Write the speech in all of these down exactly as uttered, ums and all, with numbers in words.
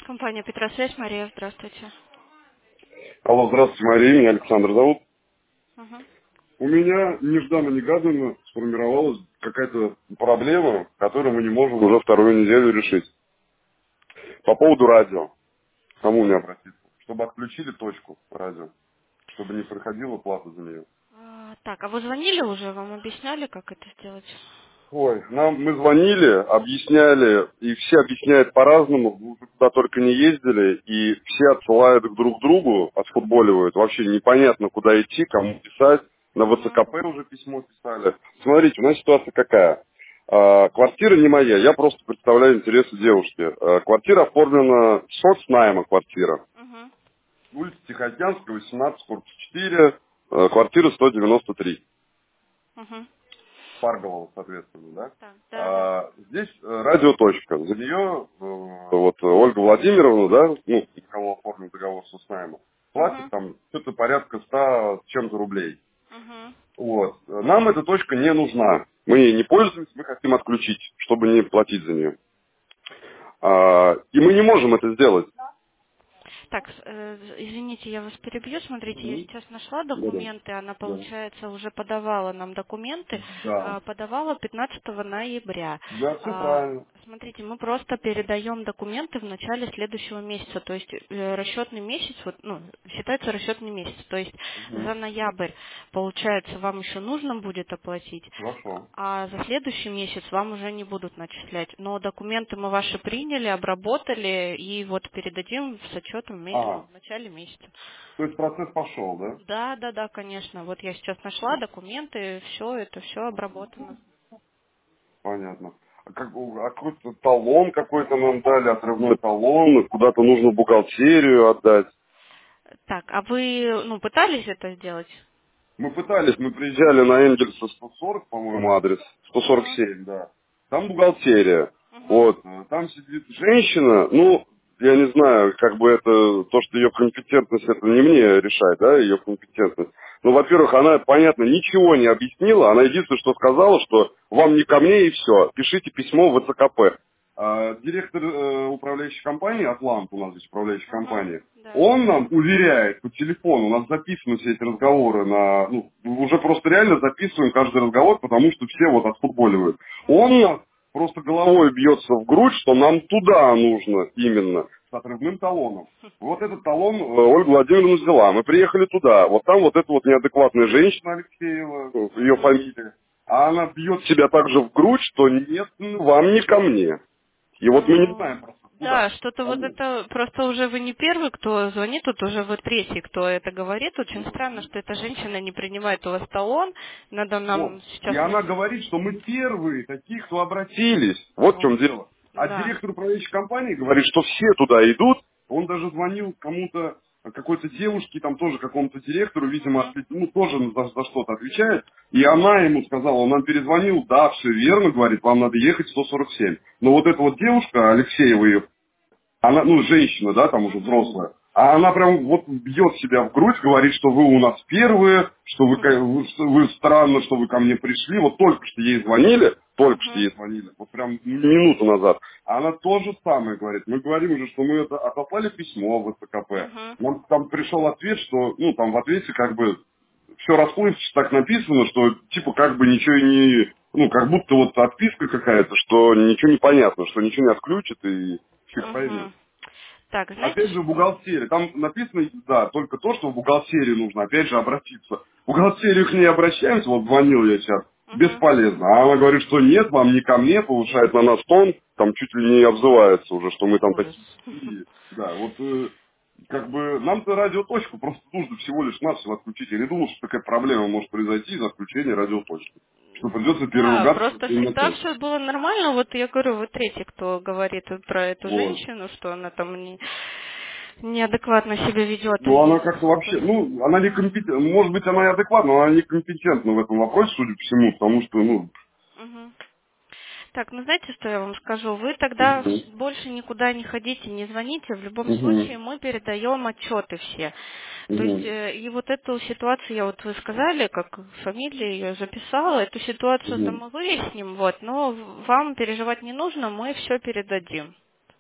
Компания «Петросвязь», Мария, здравствуйте. Алло, здравствуйте, Мария, меня Александр зовут. Мгм. У меня нежданно-негаданно сформировалась какая-то проблема, которую мы не можем уже вторую неделю решить. По поводу радио. К кому мне обратиться? Чтобы отключили точку радио, чтобы не проходила плата за нее. А, так, а вы звонили уже, вам объясняли, как это сделать? Ой, нам мы звонили, объясняли, и все объясняют по-разному, мы уже куда только не ездили, и все отсылают друг к другу, отфутболивают. Вообще непонятно, куда идти, кому писать. На Мгм. ВЦКП уже письмо писали. Смотрите, у нас ситуация какая. А, квартира не моя, я просто представляю интересы девушки. А, квартира оформлена, соцнайма квартира. Мгм. Улица Тихоокеанская, восемнадцать, корпус четыре, а, квартира сто девяносто три. Мгм. Парголова, соответственно, да. Так, да, да. А, здесь э, радиоточка. За нее э, вот Ольга Владимировна, да, ну, у кого оформлен договор с наймом, платит Мгм. там что-то порядка ста с чем-то рублей. Мгм. Вот. Нам эта точка не нужна. Мы ей не пользуемся, мы хотим отключить, чтобы не платить за нее. А, и мы не можем это сделать. Так, с- э, извините, я вас перебью. Смотрите, я Мгм. сейчас нашла Да-да. документы. Она, Да. получается, уже подавала нам документы. Да. а, Подавала пятнадцатого ноября. Да, все А, правильно. Смотрите, мы просто передаем документы в начале следующего месяца. То есть э, расчетный месяц, вот, ну, считается расчетный месяц. То есть Мгм. за ноябрь, получается, вам еще нужно будет оплатить. Хорошо. А за следующий месяц вам уже не будут начислять. Но документы мы ваши приняли, обработали и вот передадим с отчетом ме- ну, А, в начале месяца. то есть процесс пошел, да? Да, да, да, конечно. Вот я сейчас нашла документы, все это, все обработано. Понятно. А, как, бы, а какой-то талон какой-то нам дали, отрывной талон, куда-то нужно в бухгалтерию отдать. Так, а вы, ну, пытались это сделать? Мы пытались, мы приезжали на Энгельса сто сорок, по-моему, адрес, сто сорок Угу, семь, да. Там бухгалтерия. угу, Вот, э, там сидит женщина, ну, я не знаю, как бы это, то, что ее компетентность, это не мне решать, да, ее компетентность. Ну, во-первых, она, понятно, ничего не объяснила, она единственное, что сказала, что вам не ко мне и все, пишите письмо в ВЦКП. А, директор э, управляющей компании, Атлант у нас здесь управляющая угу, компания, да. он нам уверяет по телефону, у нас записаны все эти разговоры на, ну, уже просто реально записываем каждый разговор, потому что все вот отфутболивают. Он Угу, нас просто головой бьется в грудь, что нам туда нужно именно, с отрывным талоном. Вот этот талон э, Ольга Владимировна взяла, мы приехали туда, вот там вот эта вот неадекватная женщина Алексеева, э, ее угу. фамилия, а она бьет себя также в грудь, что нет, ну, вам не ко мне. И вот мы не Ну, знаем просто куда. да, что-то вот Кому? это, просто уже вы не первый, кто звонит, тут уже вы третий, кто это говорит. Очень Вот. странно, что эта женщина не принимает у вас талон. Надо Вот. нам И сейчас она найти. говорит, что мы первые такие, кто обратились. Вот в чем Ну, дело. А да. директор управляющей компании говорит, что все туда идут. Он даже звонил кому-то, какой-то девушке, там тоже какому-то директору, видимо, Мгм. ответ- ну, тоже за, за что-то отвечает. И она ему сказала, он нам перезвонил, да, все верно, говорит, вам надо ехать сто сорок семь. Но вот эта вот девушка, Алексеева ее она, ну, женщина, да, там уже Мгм. взрослая, а она прям вот бьет себя в грудь, говорит, что вы у нас первые, что вы, ко- вы, что вы странно, что вы ко мне пришли, вот только что ей звонили, только что Мгм. ей звонили, вот прям минуту назад, а она то же самое говорит, мы говорим уже, что мы это отослали письмо в СКП, Мгм. нам там пришел ответ, что, ну, там в ответе как бы все расплывчато так написано, что типа как бы ничего и не, ну, как будто вот отписка какая-то, что ничего не понятно, что ничего не отключит и фиг поймет. Мгм. Так, знаете Опять же, что? бухгалтерия. Там написано, да, только то, что в бухгалтерии нужно, опять же, обратиться. В бухгалтерию к ней обращаемся, вот звонил я сейчас, Мгм. бесполезно. А она говорит, что нет, вам не ко мне, повышает на нас тон, там чуть ли не обзывается уже, что мы там Ужас. такие. Да, вот э, как бы нам-то радиоточку просто нужно всего лишь навсего отключить. Я не думал, что такая проблема может произойти из-за отключения радиоточки. Что придется Да, переругаться просто именно всегда то. все было нормально. Вот я говорю, вы третий, кто говорит вот про эту Вот. женщину, что она там не, неадекватно себя ведет. Ну, она как-то вообще, ну, она некомпетентна, может быть, она и адекватна, но она некомпетентна в этом вопросе, судя по всему, потому что, ну, Мгм. Так, ну знаете, что я вам скажу? Вы тогда угу, вс- больше никуда не ходите, не звоните. В любом угу, случае мы передаем отчеты все. То есть угу, э, и вот эту ситуацию, я вот вы сказали, как фамилию ее записала, эту ситуацию-то угу. мы выясним, вот, но в- вам переживать не нужно, мы все передадим.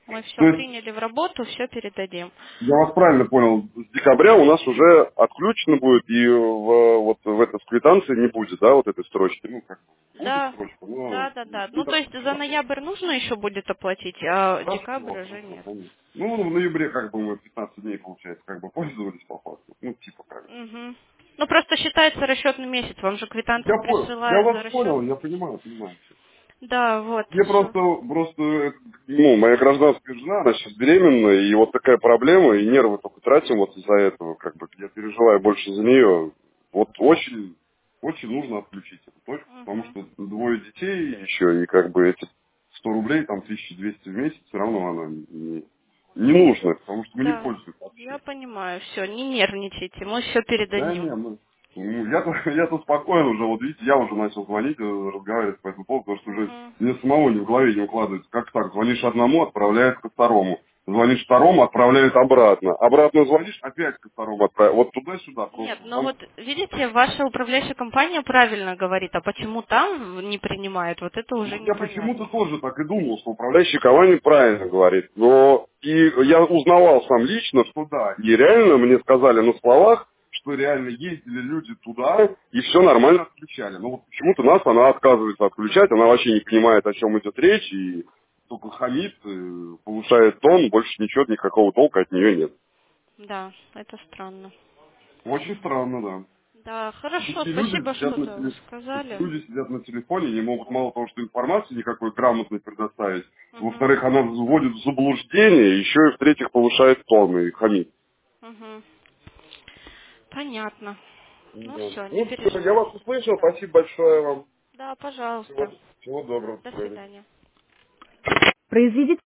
Мы все То есть, приняли в работу, все передадим. я вас правильно понял, с декабря у нас уже отключено будет, и в, вот в этой квитанции не будет, да, вот этой строчки. Ну, как бы будет Да, строчка, но да, да, да. Ну, будет то есть за отключена. ноябрь нужно еще будет оплатить, а Хорошо, декабрь уже хорошо, нет. понятно. Ну, в ноябре как бы мы пятнадцать дней, получается, как бы пользовались по факту. Ну, типа как. Угу. Ну, просто считается расчетный месяц. Вам же квитанции Я понял, я присылают за вас расчет. понял, я понимаю, понимаю. Да, вот, Мне все. просто, просто, э, ну, моя гражданская жена, она сейчас беременна, и вот такая проблема, и нервы только тратим вот из-за этого, как бы, я переживаю больше за нее. Вот очень, очень нужно отключить эту точку, потому Угу. что двое детей еще, и как бы эти сто рублей, там, тысяча двести в месяц, все равно она не, не нужна, потому что мы не Да, пользуемся я вообще. понимаю, все, не нервничайте, мы все Да передадим. не, ну, ну, я-то, я-то спокоен уже, вот видите, я уже начал звонить, э, разговаривать по этому поводу, потому что уже Угу. мне самого не в голове не укладывается. Как так? Звонишь одному, отправляет ко второму. Звонишь второму, отправляет обратно. Обратно звонишь, опять ко второму отправляет. Вот туда-сюда Нет, просто. ну Там, вот видите, ваша управляющая компания правильно говорит, а почему там не принимает, вот это уже вот я почему-то непонятно. тоже так и думал, что управляющий компания правильно говорит. Но и я узнавал сам лично, что да. И реально мне сказали на словах, что реально ездили люди туда и все нормально отключали. Но вот почему-то нас она отказывается отключать, она вообще не понимает, о чем идет речь, и только хамит, э, повышает тон, больше ничего, никакого толка от нее нет. Да, это странно. Очень странно, да. Да, хорошо, Такие люди спасибо, сидят на что-то вы теле- такие сказали. люди сидят на телефоне, не могут мало того, что информации никакой грамотной предоставить. Угу, Во-вторых, она вводит в заблуждение, еще и в-третьих, повышает тон и хамит. угу. Понятно. Ну Да. все, не Ну, все, я вас переживайте. услышал, Да. спасибо большое вам. Да, Всего, пожалуйста. всего доброго, до До свидания. свидания. Произведите